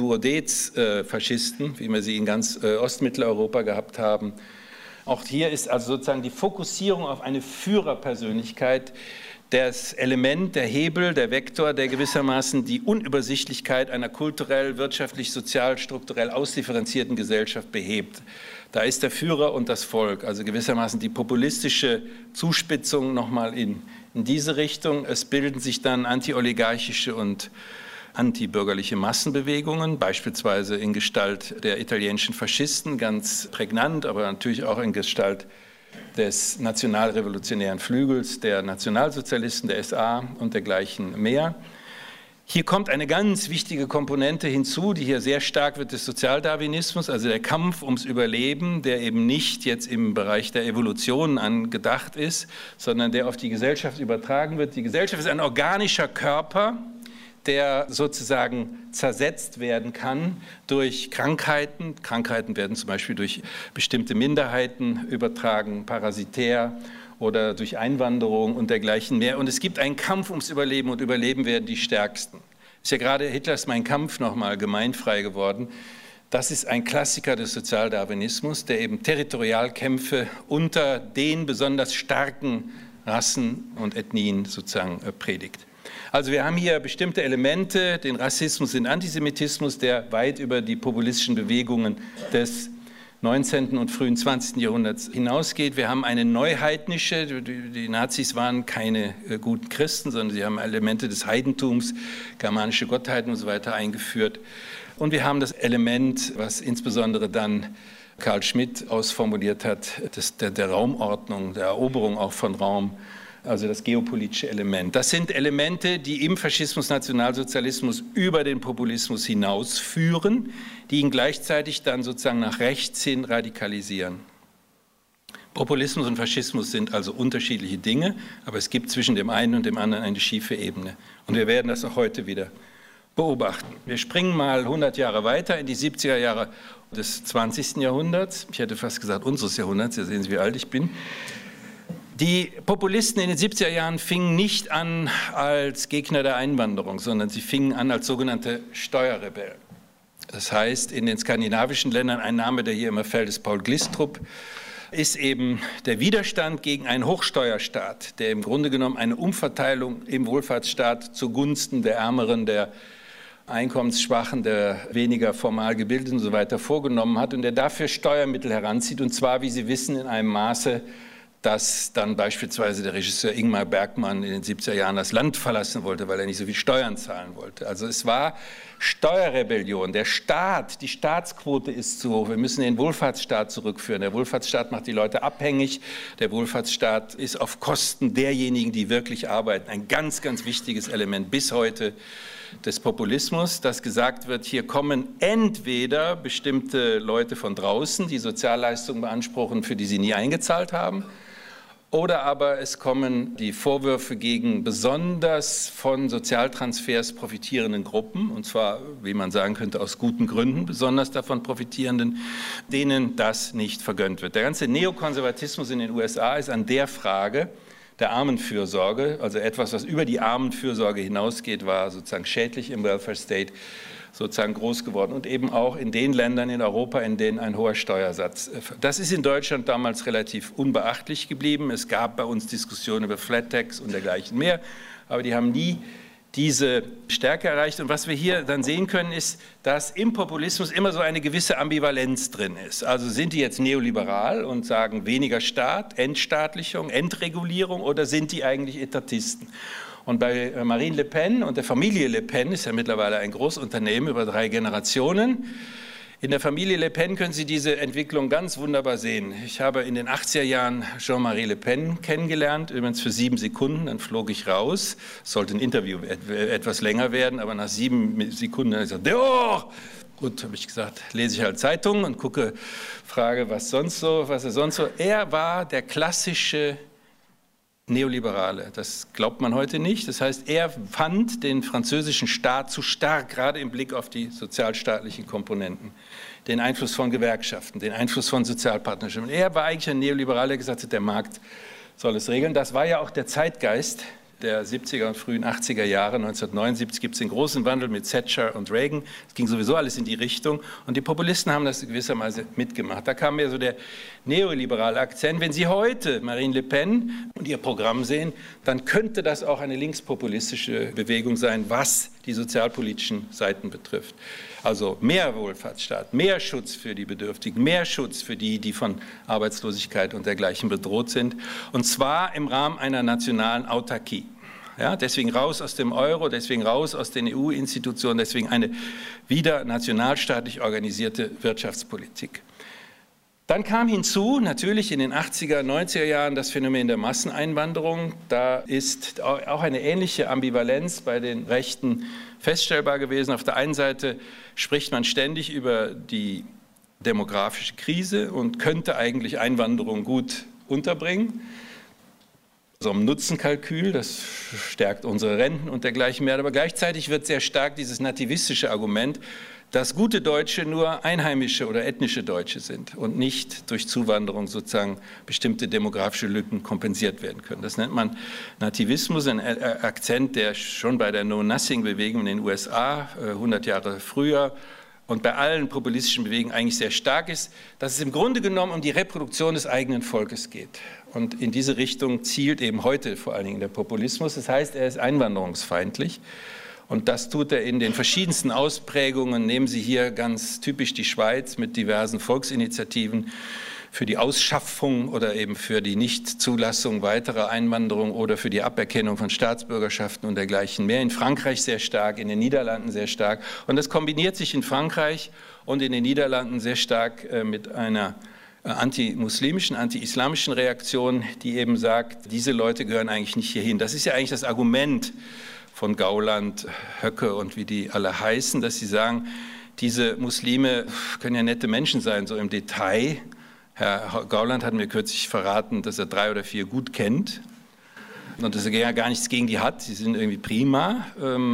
Duodez-Faschisten, wie wir sie in ganz Ostmitteleuropa gehabt haben. Auch hier ist also sozusagen die Fokussierung auf eine Führerpersönlichkeit das Element, der Hebel, der Vektor, der gewissermaßen die Unübersichtlichkeit einer kulturell, wirtschaftlich, sozial, strukturell ausdifferenzierten Gesellschaft behebt. Da ist der Führer und das Volk, also gewissermaßen die populistische Zuspitzung nochmal in, in diese Richtung. Es bilden sich dann antioligarchische und antibürgerliche Massenbewegungen, beispielsweise in Gestalt der italienischen Faschisten, ganz prägnant, aber natürlich auch in Gestalt des nationalrevolutionären Flügels, der Nationalsozialisten, der S A und dergleichen mehr. Hier kommt eine ganz wichtige Komponente hinzu, die hier sehr stark wird, des Sozialdarwinismus, also der Kampf ums Überleben, der eben nicht jetzt im Bereich der Evolution angedacht ist, sondern der auf die Gesellschaft übertragen wird. Die Gesellschaft ist ein organischer Körper, der sozusagen zersetzt werden kann durch Krankheiten. Krankheiten werden zum Beispiel durch bestimmte Minderheiten übertragen, parasitär oder durch Einwanderung und dergleichen mehr. Und es gibt einen Kampf ums Überleben und Überleben werden die Stärksten. Ist ja gerade Hitlers Mein Kampf nochmal gemeinfrei geworden. Das ist ein Klassiker des Sozialdarwinismus, der eben Territorialkämpfe unter den besonders starken Rassen und Ethnien sozusagen predigt. Also wir haben hier bestimmte Elemente, den Rassismus, den Antisemitismus, der weit über die populistischen Bewegungen des neunzehnten und frühen zwanzigsten Jahrhunderts hinausgeht. Wir haben eine neuheidnische, die Nazis waren keine guten Christen, sondern sie haben Elemente des Heidentums, germanische Gottheiten und so weiter eingeführt. Und wir haben das Element, was insbesondere dann Carl Schmitt ausformuliert hat, das, der, der Raumordnung, der Eroberung auch von Raum, also das geopolitische Element. Das sind Elemente, die im Faschismus, Nationalsozialismus über den Populismus hinausführen, die ihn gleichzeitig dann sozusagen nach rechts hin radikalisieren. Populismus und Faschismus sind also unterschiedliche Dinge, aber es gibt zwischen dem einen und dem anderen eine schiefe Ebene. Und wir werden das auch heute wieder beobachten. Wir springen mal hundert Jahre weiter in die siebziger Jahre des zwanzigsten Jahrhunderts. Ich hätte fast gesagt unseres Jahrhunderts, Sie sehen, wie alt ich bin. Die Populisten in den siebziger Jahren fingen nicht an als Gegner der Einwanderung, sondern sie fingen an als sogenannte Steuerrebellen. Das heißt, in den skandinavischen Ländern, ein Name, der hier immer fällt, ist Paul Glistrup, ist eben der Widerstand gegen einen Hochsteuerstaat, der im Grunde genommen eine Umverteilung im Wohlfahrtsstaat zugunsten der Ärmeren, der Einkommensschwachen, der weniger formal Gebildeten und so weiter vorgenommen hat und der dafür Steuermittel heranzieht, und zwar, wie Sie wissen, in einem Maße, dass dann beispielsweise der Regisseur Ingmar Bergman in den siebziger Jahren das Land verlassen wollte, weil er nicht so viel Steuern zahlen wollte. Also es war Steuerrebellion. Der Staat, die Staatsquote ist zu hoch. Wir müssen den Wohlfahrtsstaat zurückführen. Der Wohlfahrtsstaat macht die Leute abhängig. Der Wohlfahrtsstaat ist auf Kosten derjenigen, die wirklich arbeiten. Ein ganz, ganz wichtiges Element bis heute des Populismus, dass gesagt wird, hier kommen entweder bestimmte Leute von draußen, die Sozialleistungen beanspruchen, für die sie nie eingezahlt haben, oder aber es kommen die Vorwürfe gegen besonders von Sozialtransfers profitierenden Gruppen, und zwar, wie man sagen könnte, aus guten Gründen besonders davon profitierenden, denen das nicht vergönnt wird. Der ganze Neokonservatismus in den U S A ist an der Frage der Armenfürsorge, also etwas, was über die Armenfürsorge hinausgeht, war sozusagen schädlich im Welfare State, sozusagen groß geworden und eben auch in den Ländern in Europa, in denen ein hoher Steuersatz. Das ist in Deutschland damals relativ unbeachtlich geblieben. Es gab bei uns Diskussionen über Flat Tax und dergleichen mehr, aber die haben nie diese Stärke erreicht. Und was wir hier dann sehen können, ist, dass im Populismus immer so eine gewisse Ambivalenz drin ist. Also sind die jetzt neoliberal und sagen weniger Staat, Entstaatlichung, Entregulierung, oder sind die eigentlich Etatisten? Und bei Marine Le Pen und der Familie Le Pen, ist ja mittlerweile ein Großunternehmen über drei Generationen, in der Familie Le Pen können Sie diese Entwicklung ganz wunderbar sehen. Ich habe in den achtziger Jahren Jean-Marie Le Pen kennengelernt, übrigens für sieben Sekunden, dann flog ich raus. Es sollte ein Interview etwas länger werden, aber nach sieben Sekunden habe ich gesagt, oh! Gut, habe ich gesagt, lese ich halt Zeitungen und gucke, frage, was sonst so, was er sonst so. Er war der klassische Neoliberale. Das glaubt man heute nicht. Das heißt, er fand den französischen Staat zu stark, gerade im Blick auf die sozialstaatlichen Komponenten, den Einfluss von Gewerkschaften, den Einfluss von Sozialpartnerschaften. Er war eigentlich ein Neoliberal, der gesagt hat, der Markt soll es regeln. Das war ja auch der Zeitgeist der siebziger und frühen achtziger Jahre. neunzehnhundertneunundsiebzig gibt es den großen Wandel mit Thatcher und Reagan. Es ging sowieso alles in die Richtung. Und die Populisten haben das gewissermaßen mitgemacht. Da kam mir so der neoliberale Akzent. Wenn Sie heute Marine Le Pen und ihr Programm sehen, dann könnte das auch eine linkspopulistische Bewegung sein, was die sozialpolitischen Seiten betrifft. Also mehr Wohlfahrtsstaat, mehr Schutz für die Bedürftigen, mehr Schutz für die, die von Arbeitslosigkeit und dergleichen bedroht sind. Und zwar im Rahmen einer nationalen Autarkie. Ja, deswegen raus aus dem Euro, deswegen raus aus den E U-Institutionen, deswegen eine wieder nationalstaatlich organisierte Wirtschaftspolitik. Dann kam hinzu, natürlich in den achtziger, neunziger Jahren, das Phänomen der Masseneinwanderung. Da ist auch eine ähnliche Ambivalenz bei den Rechten feststellbar gewesen. Auf der einen Seite spricht man ständig über die demografische Krise und könnte eigentlich Einwanderung gut unterbringen. So ein Nutzenkalkül, das stärkt unsere Renten und dergleichen mehr. Aber gleichzeitig wird sehr stark dieses nativistische Argument, dass gute Deutsche nur einheimische oder ethnische Deutsche sind und nicht durch Zuwanderung sozusagen bestimmte demografische Lücken kompensiert werden können. Das nennt man Nativismus, ein Akzent, der schon bei der Know-Nothing-Bewegung in den U S A hundert Jahre früher und bei allen populistischen Bewegungen eigentlich sehr stark ist, dass es im Grunde genommen um die Reproduktion des eigenen Volkes geht. Und in diese Richtung zielt eben heute vor allen Dingen der Populismus. Das heißt, er ist einwanderungsfeindlich. Und das tut er in den verschiedensten Ausprägungen. Nehmen Sie hier ganz typisch die Schweiz mit diversen Volksinitiativen für die Ausschaffung oder eben für die Nichtzulassung weiterer Einwanderung oder für die Aberkennung von Staatsbürgerschaften und dergleichen mehr. In Frankreich sehr stark, in den Niederlanden sehr stark. Und das kombiniert sich in Frankreich und in den Niederlanden sehr stark mit einer antimuslimischen, anti-islamischen Reaktion, die eben sagt, diese Leute gehören eigentlich nicht hierhin. Das ist ja eigentlich das Argument von Gauland, Höcke und wie die alle heißen, dass sie sagen, diese Muslime können ja nette Menschen sein, so im Detail. Herr Gauland hat mir kürzlich verraten, dass er drei oder vier gut kennt und dass er ja gar nichts gegen die hat. Sie sind irgendwie prima,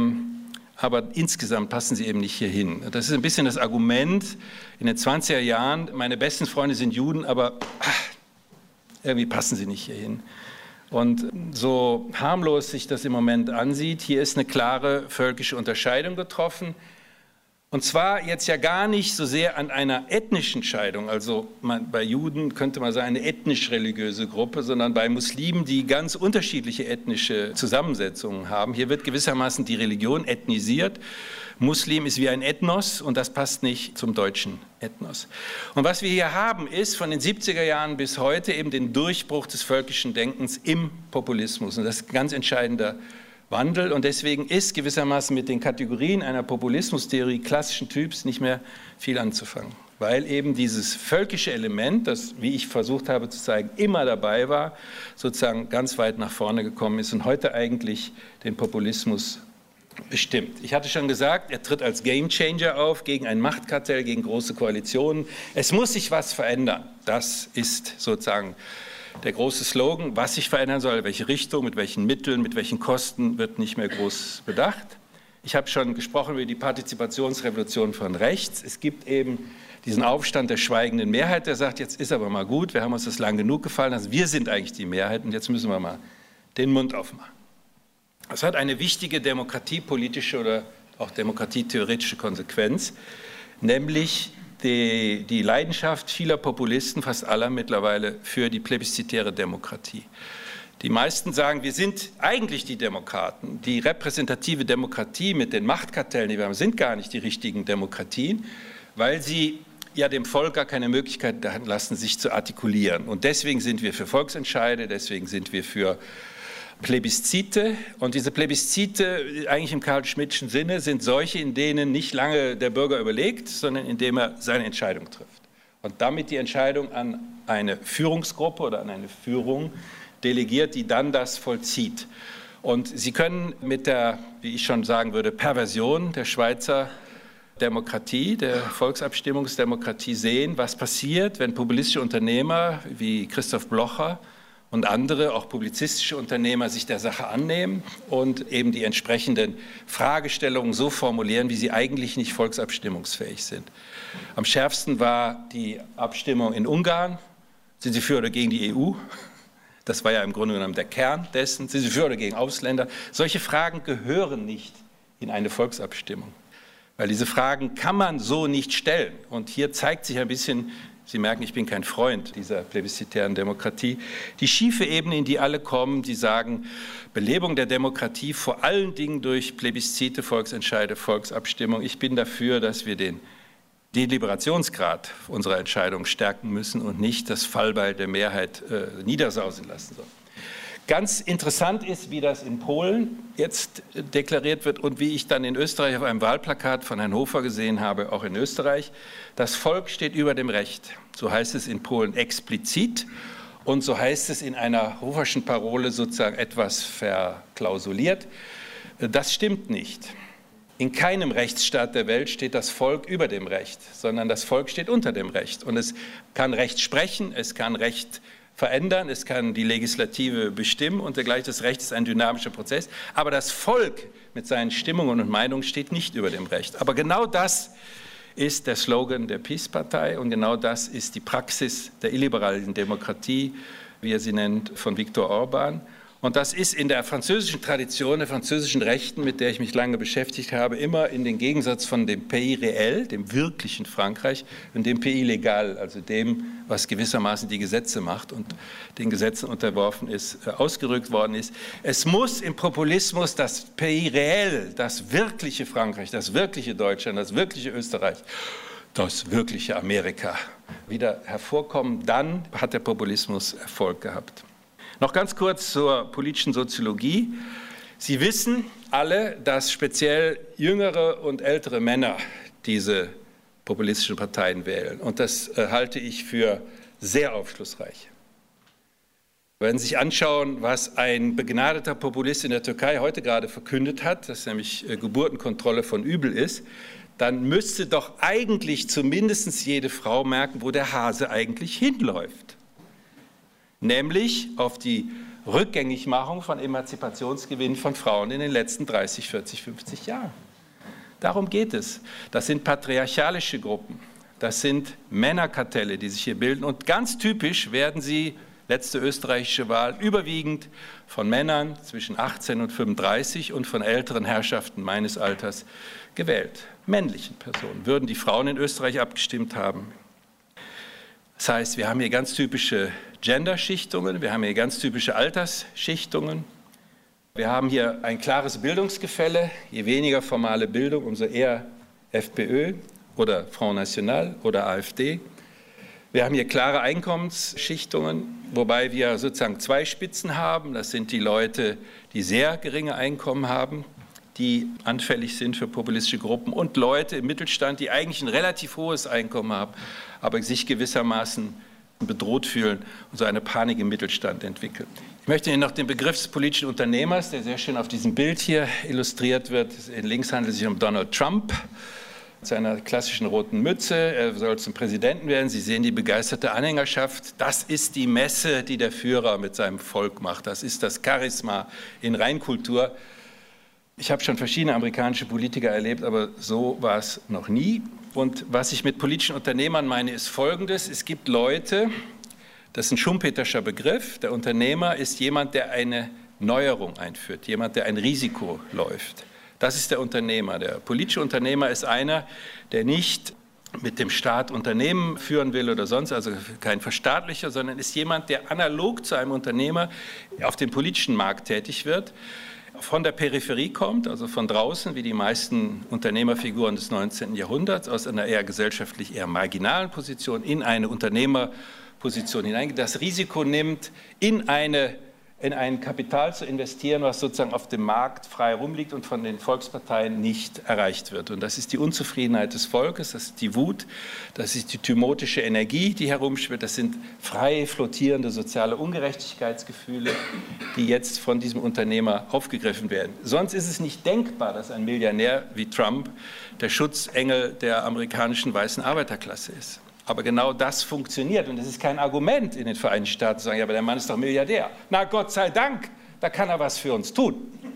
aber insgesamt passen sie eben nicht hierhin. Das ist ein bisschen das Argument in den zwanziger Jahren, meine besten Freunde sind Juden, aber ach, irgendwie passen sie nicht hierhin. Und so harmlos sich das im Moment ansieht, hier ist eine klare völkische Unterscheidung getroffen. Und zwar jetzt ja gar nicht so sehr an einer ethnischen Scheidung, also man, bei Juden könnte man sagen eine ethnisch-religiöse Gruppe, sondern bei Muslimen, die ganz unterschiedliche ethnische Zusammensetzungen haben. Hier wird gewissermaßen die Religion ethnisiert. Muslim ist wie ein Ethnos und das passt nicht zum deutschen Ethnos. Und was wir hier haben, ist von den siebziger Jahren bis heute eben den Durchbruch des völkischen Denkens im Populismus. Und das ist ein ganz entscheidender Wandel. Und deswegen ist gewissermaßen mit den Kategorien einer Populismustheorie klassischen Typs nicht mehr viel anzufangen. Weil eben dieses völkische Element, das, wie ich versucht habe zu zeigen, immer dabei war, sozusagen ganz weit nach vorne gekommen ist und heute eigentlich den Populismus bestimmt. Ich hatte schon gesagt, er tritt als Gamechanger auf gegen ein Machtkartell, gegen große Koalitionen. Es muss sich was verändern. Das ist sozusagen der große Slogan. Was sich verändern soll, welche Richtung, mit welchen Mitteln, mit welchen Kosten, wird nicht mehr groß bedacht. Ich habe schon gesprochen über die Partizipationsrevolution von rechts. Es gibt eben diesen Aufstand der schweigenden Mehrheit, der sagt, jetzt ist aber mal gut, wir haben uns das lang genug gefallen lassen, wir sind eigentlich die Mehrheit und jetzt müssen wir mal den Mund aufmachen. Das hat eine wichtige demokratiepolitische oder auch demokratietheoretische Konsequenz, nämlich die, die Leidenschaft vieler Populisten, fast aller mittlerweile, für die plebiszitäre Demokratie. Die meisten sagen, wir sind eigentlich die Demokraten. Die repräsentative Demokratie mit den Machtkartellen, die wir haben, sind gar nicht die richtigen Demokratien, weil sie ja dem Volk gar keine Möglichkeit lassen, sich zu artikulieren. Und deswegen sind wir für Volksentscheide, deswegen sind wir für Plebiszite. Und diese Plebiszite, eigentlich im Karl-Schmittschen Sinne, sind solche, in denen nicht lange der Bürger überlegt, sondern indem er seine Entscheidung trifft. Und damit die Entscheidung an eine Führungsgruppe oder an eine Führung delegiert, die dann das vollzieht. Und Sie können mit der, wie ich schon sagen würde, Perversion der Schweizer Demokratie, der Volksabstimmungsdemokratie sehen, was passiert, wenn populistische Unternehmer wie Christoph Blocher und andere, auch publizistische Unternehmer, sich der Sache annehmen und eben die entsprechenden Fragestellungen so formulieren, wie sie eigentlich nicht volksabstimmungsfähig sind. Am schärfsten war die Abstimmung in Ungarn. Sind Sie für oder gegen die E U? Das war ja im Grunde genommen der Kern dessen. Sind Sie für oder gegen Ausländer? Solche Fragen gehören nicht in eine Volksabstimmung, weil diese Fragen kann man so nicht stellen. Und hier zeigt sich ein bisschen, Sie merken, ich bin kein Freund dieser plebiszitären Demokratie, die schiefe Ebene, in die alle kommen, die sagen, Belebung der Demokratie vor allen Dingen durch Plebiszite, Volksentscheide, Volksabstimmung. Ich bin dafür, dass wir den Deliberationsgrad unserer Entscheidung stärken müssen und nicht das Fallbeil der Mehrheit äh, niedersausen lassen sollen. Ganz interessant ist, wie das in Polen jetzt deklariert wird und wie ich dann in Österreich auf einem Wahlplakat von Herrn Hofer gesehen habe, auch in Österreich. Das Volk steht über dem Recht. So heißt es in Polen explizit und so heißt es in einer Hoferschen Parole sozusagen etwas verklausuliert. Das stimmt nicht. In keinem Rechtsstaat der Welt steht das Volk über dem Recht, sondern das Volk steht unter dem Recht. Und es kann Recht sprechen, es kann Recht verändern, es kann die Legislative bestimmen und dergleichen. Das Recht ist ein dynamischer Prozess. Aber das Volk mit seinen Stimmungen und Meinungen steht nicht über dem Recht. Aber genau das ist der Slogan der PiS-Partei und genau das ist die Praxis der illiberalen Demokratie, wie er sie nennt, von Viktor Orban. Und das ist in der französischen Tradition, der französischen Rechten, mit der ich mich lange beschäftigt habe, immer in den Gegensatz von dem Pays réel, dem wirklichen Frankreich, und dem Pays légal, also dem, was gewissermaßen die Gesetze macht und den Gesetzen unterworfen ist, ausgerückt worden ist. Es muss im Populismus das Pays réel, das wirkliche Frankreich, das wirkliche Deutschland, das wirkliche Österreich, das wirkliche Amerika wieder hervorkommen. Dann hat der Populismus Erfolg gehabt. Noch ganz kurz zur politischen Soziologie. Sie wissen alle, dass speziell jüngere und ältere Männer diese populistischen Parteien wählen. Und das äh, halte ich für sehr aufschlussreich. Wenn Sie sich anschauen, was ein begnadeter Populist in der Türkei heute gerade verkündet hat, dass nämlich äh, Geburtenkontrolle von übel ist, dann müsste doch eigentlich zumindest jede Frau merken, wo der Hase eigentlich hinläuft. Nämlich auf die Rückgängigmachung von Emanzipationsgewinn von Frauen in den letzten dreißig, vierzig, fünfzig Jahren. Darum geht es. Das sind patriarchalische Gruppen, das sind Männerkartelle, die sich hier bilden und ganz typisch werden sie, letzte österreichische Wahl, überwiegend von Männern zwischen achtzehn und fünfunddreißig und von älteren Herrschaften meines Alters gewählt. Männlichen Personen. Würden die Frauen in Österreich abgestimmt haben? Das heißt, wir haben hier ganz typische Genderschichtungen, wir haben hier ganz typische Altersschichtungen. Wir haben hier ein klares Bildungsgefälle. Je weniger formale Bildung, umso eher FPÖ oder Front National oder AfD. Wir haben hier klare Einkommensschichtungen, wobei wir sozusagen zwei Spitzen haben. Das sind die Leute, die sehr geringe Einkommen haben, die anfällig sind für populistische Gruppen und Leute im Mittelstand, die eigentlich ein relativ hohes Einkommen haben, aber sich gewissermaßen bedroht fühlen und so eine Panik im Mittelstand entwickeln. Ich möchte Ihnen noch den Begriff des politischen Unternehmers, der sehr schön auf diesem Bild hier illustriert wird. Links handelt es sich um Donald Trump mit seiner klassischen roten Mütze. Er soll zum Präsidenten werden. Sie sehen die begeisterte Anhängerschaft. Das ist die Messe, die der Führer mit seinem Volk macht. Das ist das Charisma in Reinkultur. Ich habe schon verschiedene amerikanische Politiker erlebt, aber so war es noch nie. Und was ich mit politischen Unternehmern meine, ist Folgendes. Es gibt Leute, das ist ein schumpeterscher Begriff, der Unternehmer ist jemand, der eine Neuerung einführt, jemand, der ein Risiko läuft. Das ist der Unternehmer. Der politische Unternehmer ist einer, der nicht mit dem Staat Unternehmen führen will oder sonst, also kein Verstaatlicher, sondern ist jemand, der analog zu einem Unternehmer auf dem politischen Markt tätig wird, von der Peripherie kommt, also von draußen, wie die meisten Unternehmerfiguren des neunzehnten Jahrhunderts, aus einer eher gesellschaftlich eher marginalen Position in eine Unternehmerposition hineingeht, das Risiko nimmt, in eine in ein Kapital zu investieren, was sozusagen auf dem Markt frei rumliegt und von den Volksparteien nicht erreicht wird. Und das ist die Unzufriedenheit des Volkes, das ist die Wut, das ist die thymotische Energie, die herumschwirrt, das sind frei flottierende soziale Ungerechtigkeitsgefühle, die jetzt von diesem Unternehmer aufgegriffen werden. Sonst ist es nicht denkbar, dass ein Milliardär wie Trump der Schutzengel der amerikanischen weißen Arbeiterklasse ist. Aber genau das funktioniert. Und es ist kein Argument in den Vereinigten Staaten zu sagen, ja, aber der Mann ist doch Milliardär. Na, Gott sei Dank, da kann er was für uns tun.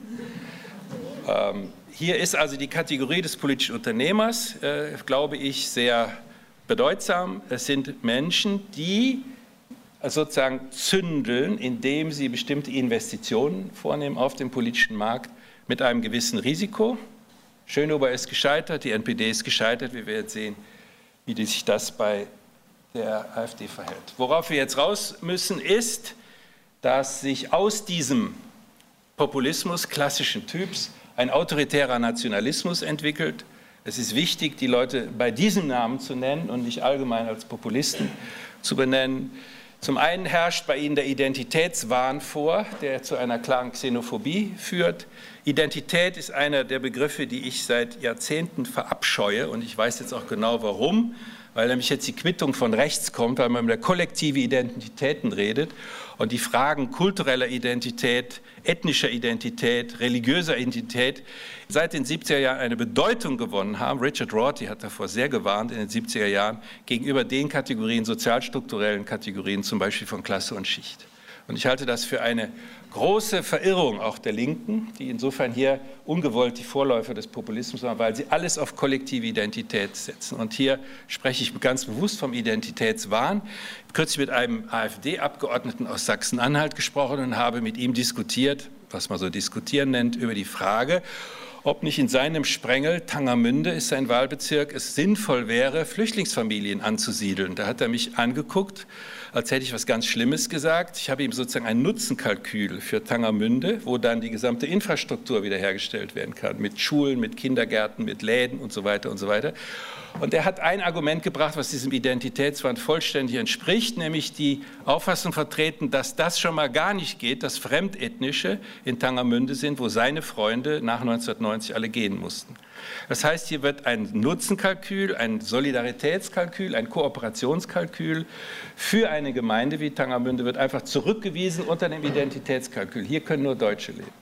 Ähm, hier ist also die Kategorie des politischen Unternehmers, äh, glaube ich, sehr bedeutsam. Es sind Menschen, die sozusagen zündeln, indem sie bestimmte Investitionen vornehmen auf dem politischen Markt mit einem gewissen Risiko. Schönober ist gescheitert, die N P D ist gescheitert, wie wir jetzt sehen, wie sich das bei der AfD verhält. Worauf wir jetzt raus müssen, ist, dass sich aus diesem Populismus klassischen Typs ein autoritärer Nationalismus entwickelt. Es ist wichtig, die Leute bei diesem Namen zu nennen und nicht allgemein als Populisten zu benennen. Zum einen herrscht bei ihnen der Identitätswahn vor, der zu einer klaren Xenophobie führt. Identität ist einer der Begriffe, die ich seit Jahrzehnten verabscheue. Und ich weiß jetzt auch genau, warum. Weil nämlich jetzt die Quittung von rechts kommt, weil man über kollektive Identitäten redet und die Fragen kultureller Identität, ethnischer Identität, religiöser Identität seit den siebziger Jahren eine Bedeutung gewonnen haben. Richard Rorty hat davor sehr gewarnt in den siebziger Jahren gegenüber den Kategorien, sozialstrukturellen Kategorien, zum Beispiel von Klasse und Schicht. Und ich halte das für eine große Verirrung auch der Linken, die insofern hier ungewollt die Vorläufer des Populismus waren, weil sie alles auf kollektive Identität setzen. Und hier spreche ich ganz bewusst vom Identitätswahn. Ich habe kürzlich mit einem AfD-Abgeordneten aus Sachsen-Anhalt gesprochen und habe mit ihm diskutiert, was man so diskutieren nennt, über die Frage, ob nicht in seinem Sprengel, Tangermünde ist sein Wahlbezirk, es sinnvoll wäre, Flüchtlingsfamilien anzusiedeln. Da hat er mich angeguckt, als hätte ich was ganz Schlimmes gesagt. Ich habe ihm sozusagen ein Nutzenkalkül für Tangermünde, wo dann die gesamte Infrastruktur wiederhergestellt werden kann, mit Schulen, mit Kindergärten, mit Läden und so weiter und so weiter. Und er hat ein Argument gebracht, was diesem Identitätswand vollständig entspricht, nämlich die Auffassung vertreten, dass das schon mal gar nicht geht, dass Fremdethnische in Tangermünde sind, wo seine Freunde nach neunzehnhundertneunzig alle gehen mussten. Das heißt, hier wird ein Nutzenkalkül, ein Solidaritätskalkül, ein Kooperationskalkül für eine Gemeinde wie Tangermünde wird einfach zurückgewiesen unter dem Identitätskalkül. Hier können nur Deutsche leben.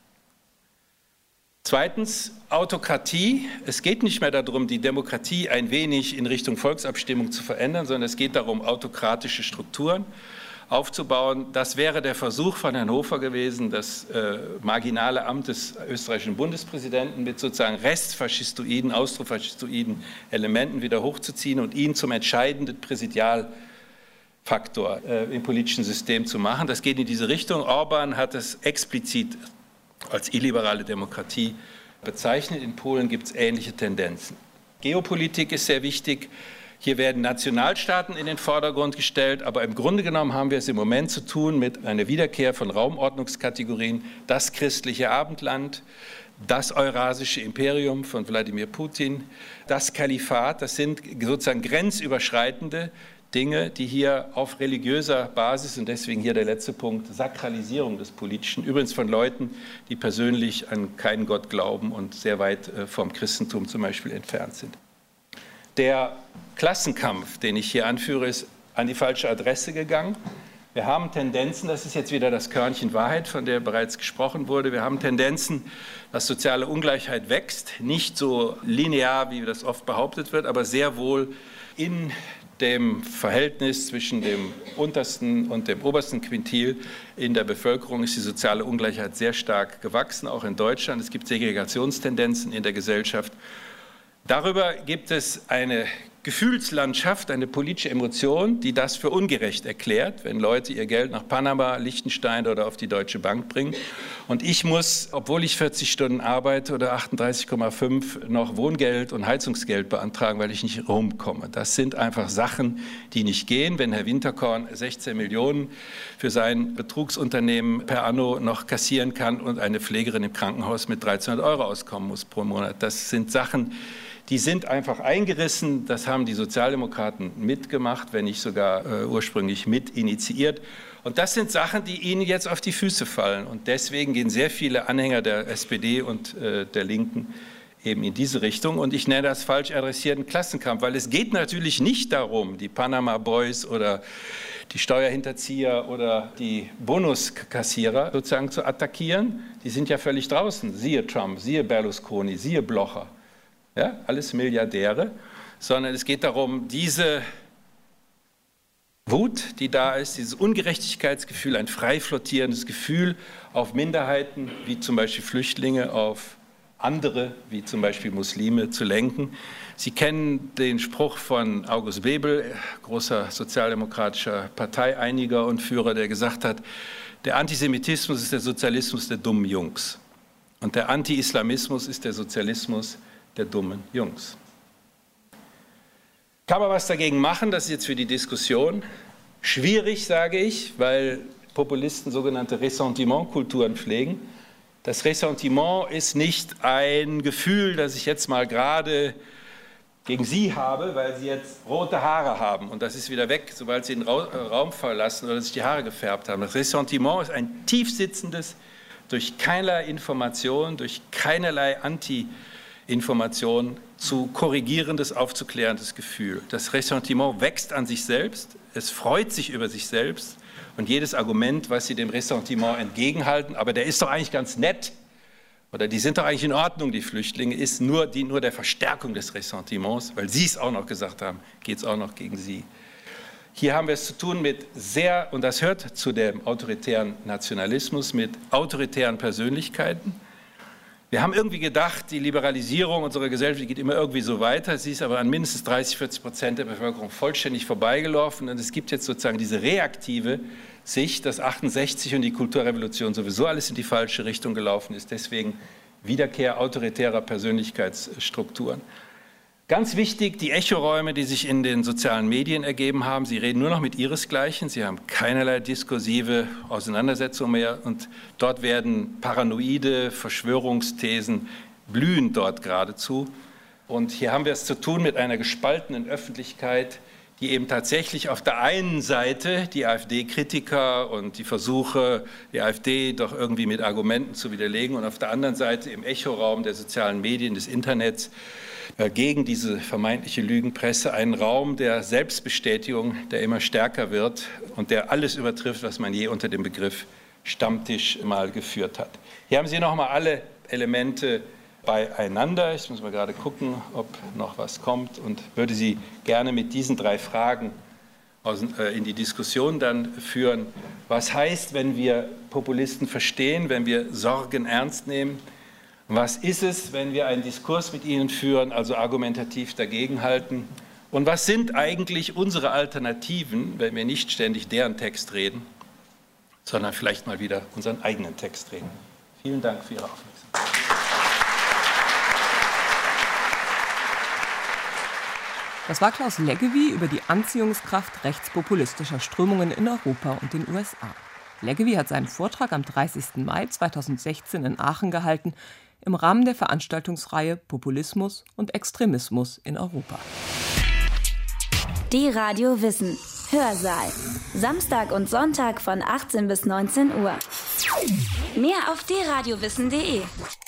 Zweitens, Autokratie. Es geht nicht mehr darum, die Demokratie ein wenig in Richtung Volksabstimmung zu verändern, sondern es geht darum, autokratische Strukturen aufzubauen. Das wäre der Versuch von Herrn Hofer gewesen, das äh, marginale Amt des österreichischen Bundespräsidenten mit sozusagen restfaschistoiden, austrofaschistoiden Elementen wieder hochzuziehen und ihn zum entscheidenden Präsidialfaktor äh, im politischen System zu machen. Das geht in diese Richtung. Orban hat es explizit als illiberale Demokratie bezeichnet. In Polen gibt es ähnliche Tendenzen. Geopolitik ist sehr wichtig. Hier werden Nationalstaaten in den Vordergrund gestellt, aber im Grunde genommen haben wir es im Moment zu tun mit einer Wiederkehr von Raumordnungskategorien. Das christliche Abendland, das Eurasische Imperium von Wladimir Putin, das Kalifat, das sind sozusagen grenzüberschreitende Dinge, die hier auf religiöser Basis, und deswegen hier der letzte Punkt, Sakralisierung des Politischen, übrigens von Leuten, die persönlich an keinen Gott glauben und sehr weit vom Christentum zum Beispiel entfernt sind. Der Klassenkampf, den ich hier anführe, ist an die falsche Adresse gegangen. Wir haben Tendenzen, das ist jetzt wieder das Körnchen Wahrheit, von der bereits gesprochen wurde, wir haben Tendenzen, dass soziale Ungleichheit wächst, nicht so linear, wie das oft behauptet wird, aber sehr wohl in dem Verhältnis zwischen dem untersten und dem obersten Quintil in der Bevölkerung ist die soziale Ungleichheit sehr stark gewachsen, auch in Deutschland. Es gibt Segregationstendenzen in der Gesellschaft. Darüber gibt es eine Gefühlslandschaft, eine politische Emotion, die das für ungerecht erklärt, wenn Leute ihr Geld nach Panama, Liechtenstein oder auf die Deutsche Bank bringen. Und ich muss, obwohl ich vierzig Stunden arbeite oder achtunddreißig Komma fünf, noch Wohngeld und Heizungsgeld beantragen, weil ich nicht rumkomme. Das sind einfach Sachen, die nicht gehen. Wenn Herr Winterkorn sechzehn Millionen für sein Betrugsunternehmen per anno noch kassieren kann und eine Pflegerin im Krankenhaus mit dreizehnhundert Euro auskommen muss pro Monat. Das sind Sachen, die sind einfach eingerissen. Das haben die Sozialdemokraten mitgemacht, wenn nicht sogar äh, ursprünglich mit initiiert. Und das sind Sachen, die ihnen jetzt auf die Füße fallen. Und deswegen gehen sehr viele Anhänger der S P D und äh, der Linken eben in diese Richtung. Und ich nenne das falsch adressierten Klassenkampf, weil es geht natürlich nicht darum, die Panama Boys oder die Steuerhinterzieher oder die Bonuskassierer sozusagen zu attackieren. Die sind ja völlig draußen. Siehe Trump, siehe Berlusconi, siehe Blocher. Ja, alles Milliardäre. Sondern es geht darum, diese Wut, die da ist, dieses Ungerechtigkeitsgefühl, ein frei flottierendes Gefühl auf Minderheiten, wie zum Beispiel Flüchtlinge, auf andere, wie zum Beispiel Muslime, zu lenken. Sie kennen den Spruch von August Bebel, großer sozialdemokratischer Parteieiniger und Führer, der gesagt hat, der Antisemitismus ist der Sozialismus der dummen Jungs. Und der Anti-Islamismus ist der Sozialismus der dummen Jungs. Kann man was dagegen machen? Das ist jetzt für die Diskussion schwierig, sage ich, weil Populisten sogenannte Ressentimentkulturen pflegen. Das Ressentiment ist nicht ein Gefühl, das ich jetzt mal gerade gegen Sie habe, weil Sie jetzt rote Haare haben und das ist wieder weg, sobald Sie den Raum verlassen oder sich die Haare gefärbt haben. Das Ressentiment ist ein tiefsitzendes, durch keinerlei Information, durch keinerlei Anti-Information zu korrigierendes, aufzuklärendes Gefühl. Das Ressentiment wächst an sich selbst, es freut sich über sich selbst und jedes Argument, was Sie dem Ressentiment entgegenhalten, aber der ist doch eigentlich ganz nett, oder die sind doch eigentlich in Ordnung, die Flüchtlinge, ist nur, die, nur der Verstärkung des Ressentiments, weil Sie es auch noch gesagt haben, geht es auch noch gegen Sie. Hier haben wir es zu tun mit sehr, und das hört zu dem autoritären Nationalismus, mit autoritären Persönlichkeiten. Wir haben irgendwie gedacht, die Liberalisierung unserer Gesellschaft geht immer irgendwie so weiter. Sie ist aber an mindestens dreißig, vierzig Prozent der Bevölkerung vollständig vorbeigelaufen. Und es gibt jetzt sozusagen diese reaktive Sicht, dass achtundsechzig und die Kulturrevolution sowieso alles in die falsche Richtung gelaufen ist. Deswegen Wiederkehr autoritärer Persönlichkeitsstrukturen. Ganz wichtig, die Echoräume, die sich in den sozialen Medien ergeben haben. Sie reden nur noch mit ihresgleichen. Sie haben keinerlei diskursive Auseinandersetzung mehr. Und dort werden paranoide Verschwörungsthesen blühen dort geradezu. Und hier haben wir es zu tun mit einer gespaltenen Öffentlichkeit, die eben tatsächlich auf der einen Seite die AfD-Kritiker und die Versuche, die AfD doch irgendwie mit Argumenten zu widerlegen, und auf der anderen Seite im Echoraum der sozialen Medien, des Internets, gegen diese vermeintliche Lügenpresse einen Raum der Selbstbestätigung, der immer stärker wird und der alles übertrifft, was man je unter dem Begriff Stammtisch mal geführt hat. Hier haben Sie noch mal alle Elemente beieinander. Ich muss mal gerade gucken, ob noch was kommt, und würde Sie gerne mit diesen drei Fragen in die Diskussion dann führen. Was heißt, wenn wir Populisten verstehen, wenn wir Sorgen ernst nehmen? Was ist es, wenn wir einen Diskurs mit ihnen führen, also argumentativ dagegenhalten? Und was sind eigentlich unsere Alternativen, wenn wir nicht ständig deren Text reden, sondern vielleicht mal wieder unseren eigenen Text reden? Vielen Dank für Ihre Aufmerksamkeit. Das war Klaus Leggevi über die Anziehungskraft rechtspopulistischer Strömungen in Europa und den U S A. Leggevi hat seinen Vortrag am dreißigsten Mai zweitausendsechzehn in Aachen gehalten, im Rahmen der Veranstaltungsreihe Populismus und Extremismus in Europa. Die Radio Wissen Hörsaal. Samstag und Sonntag von achtzehn bis neunzehn Uhr. Mehr auf d radio wissen punkt de.